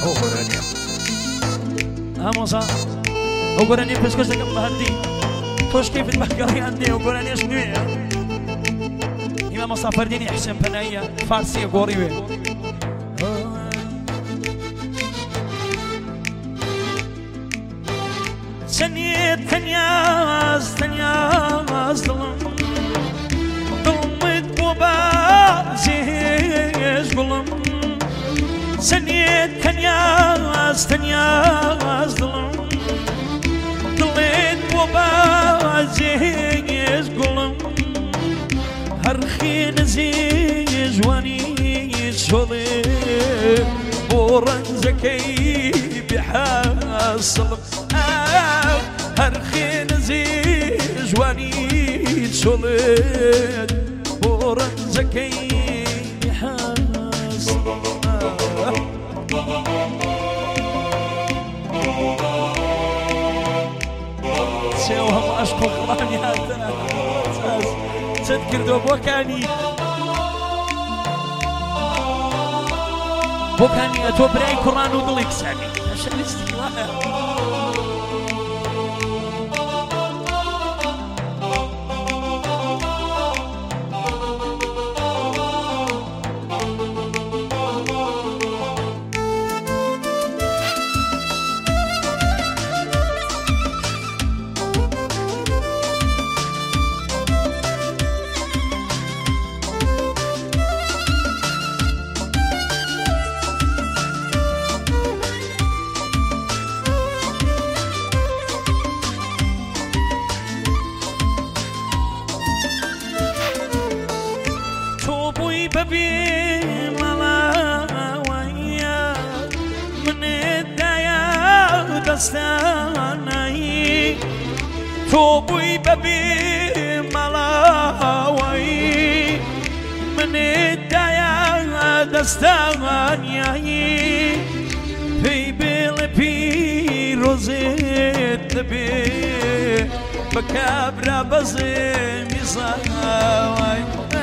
هۆگۆرانێ ئامۆزا هۆگۆرانێ پێشکەش دەکەم بە هەردی تۆش کەیفت بەگەڵیان دێ هۆگۆرانێش نوێیە ئیمام مەسافەردینی حسێن پەناییە فارسیە گۆڕی وێ سنيت تنياز تنياز ضلمت وبازيز قلم سنيت تنياز تنياز ضلمت وبازيز قلم هرخين زيز ونيز شولي ورنزكي بحاصل هرخين زيج واني شولد بورن زكي حاس سيوهم أشكو قراني هذا تذكر دو بوكاني أتو براي قران ودليك ساني عشان استقلال ببي ملاوية من الدايا دستاني توبي ببي ملاوي من الدايا دستاني في بلبي روزيت بي بكابرا بزي مزاوي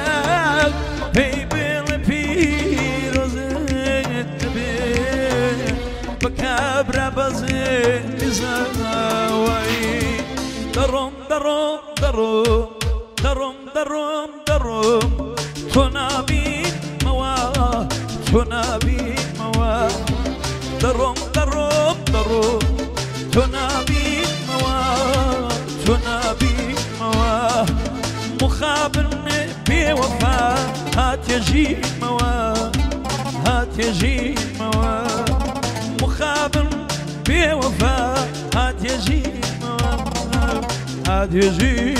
بكابرا بزين زاوي درم درم درم درم درم درم تنابي موا تنابي موا درم درم درم تنابي موا تنابي موا مخابن بوفا هات يجي موا هات يجي موا مخابن بوفا هات يجي هات يجي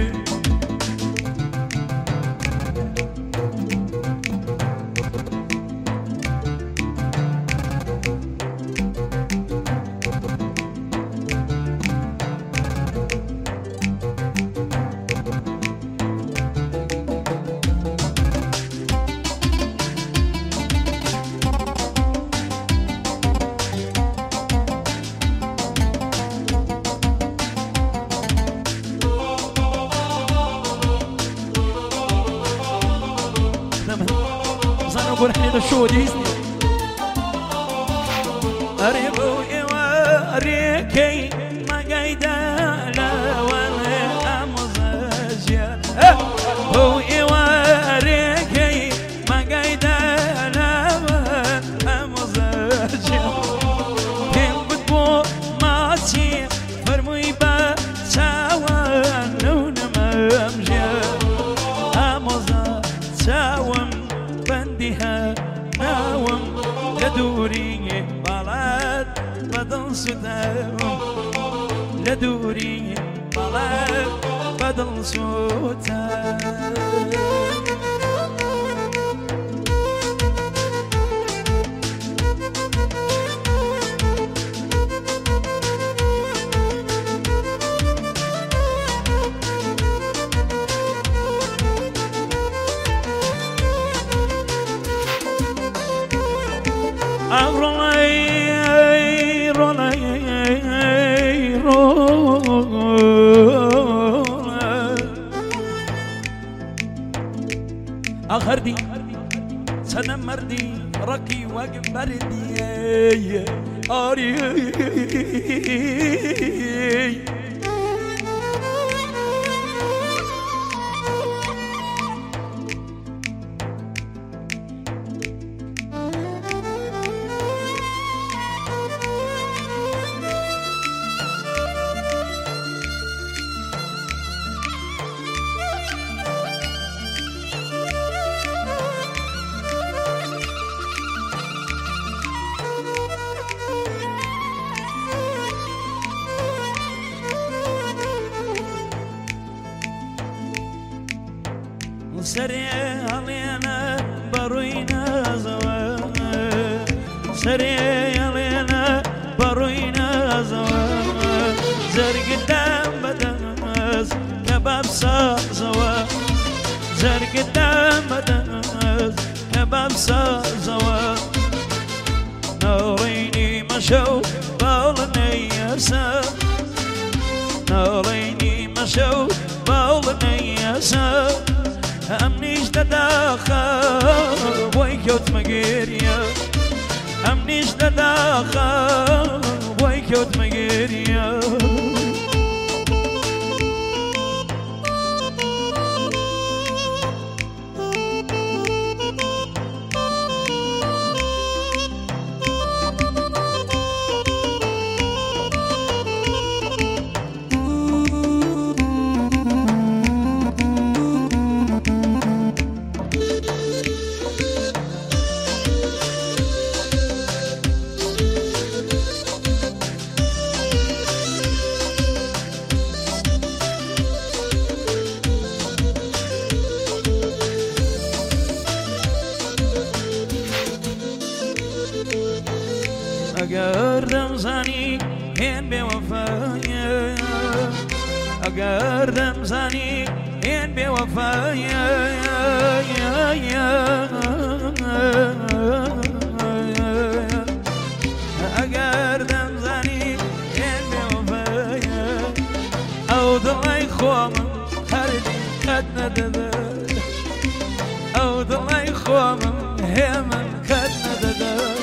ونحن نشوف ديزني أريبو أريكي ما قايدة لا ولا أمزاجيا هو أريكي ما قايدة لا ولا أمزاجيا كم بتبو ما تي فرمي بسوا نون ممجيا أمزا ساوم بندها ناوم لدوري بلد بدن سداوم لدوري بلد بدن سداوم آخردی سنم مردی ركي وقبردي آري سريع علينا بروينا زواج سريع علينا بروينا زواج زرق الدم بدمس كباب صار زواج زرق الدم بدمس كباب صار زواج ناريني مشوا بالني يسا ناريني مشوا بالني يسا امنيش تداخل بويكوت مقيريا امنيش تداخل بويكوت مقيريا اگر دمزانی این بی‌وفایه اگر دمزانی این بی‌وفایه اگر دمزانی این بی‌وفایه او دلای خوام هردی قد نداده او دلای خوام همن قد نداده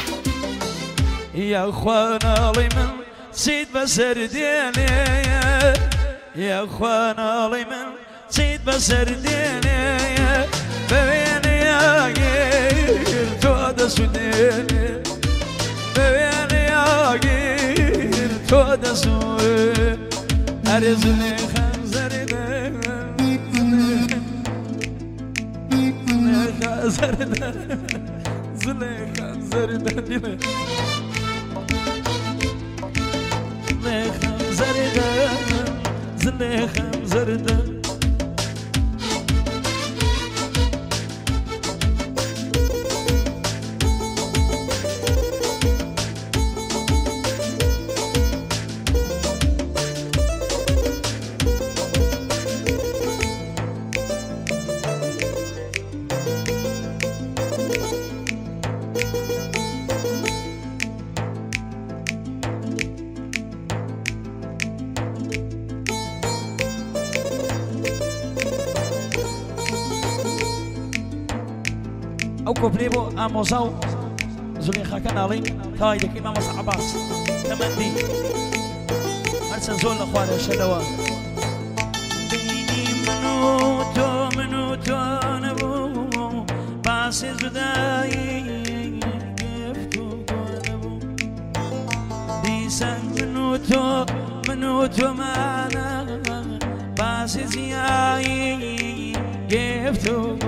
يا اخوانا لي من سيد بسرديني يا اخوانا لي من سيد بسرديني ببيني يا غير تود سوديني ببيني يا غير تود سوديني ارزني خنزردين زليخا زردين زليخا زردان او كوبليبو اموزاو زليخا كنالين تايدك امام عباس تمندي مرسن زول اخوان الشدوى ديني منو تو نبو باس زداي يفتو نبو ديسان منو تو معنا باس زياي يفتو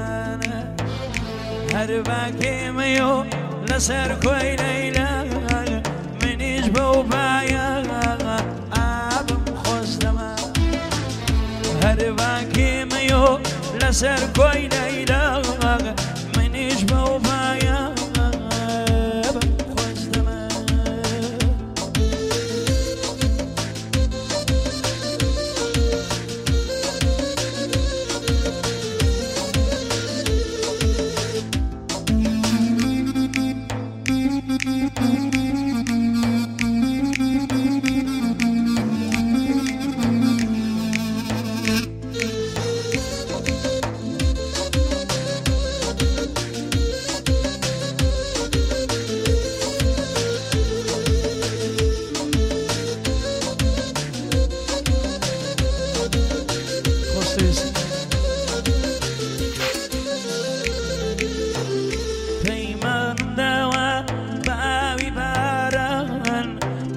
هرباكي ميو لسر كوي ليلى من يجبو بايا آبم خوزدما هرباكي ميو لسر كوي ليلى من يجبو بايا آبم خوزدما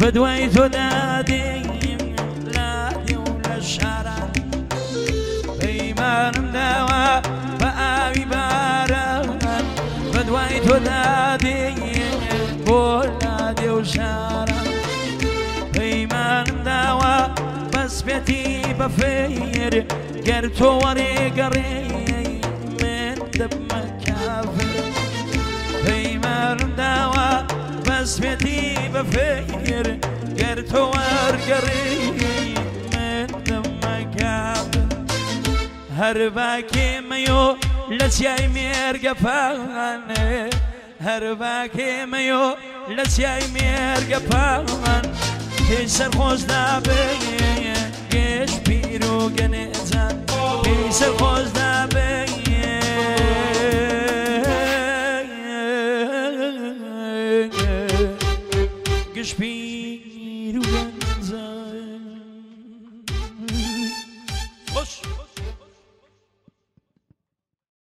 بدوي تنادي لادي ولا الشارع بيمان مداوى بآبي باران بدوي تنادي بولادي وشارع بيمان مداوى بس بيتي بفير قرتو وري قري من دم كافر بيمان مداوى بس بيتي بفير قرتو ورقري من دم كافر هرباكي ميو لسياي ميرقفان هرباكي ميو لسياي ميرقفان كيسر خوز دابي قيش بيرو قنيزان كيسر خوز دابي قيش بيرو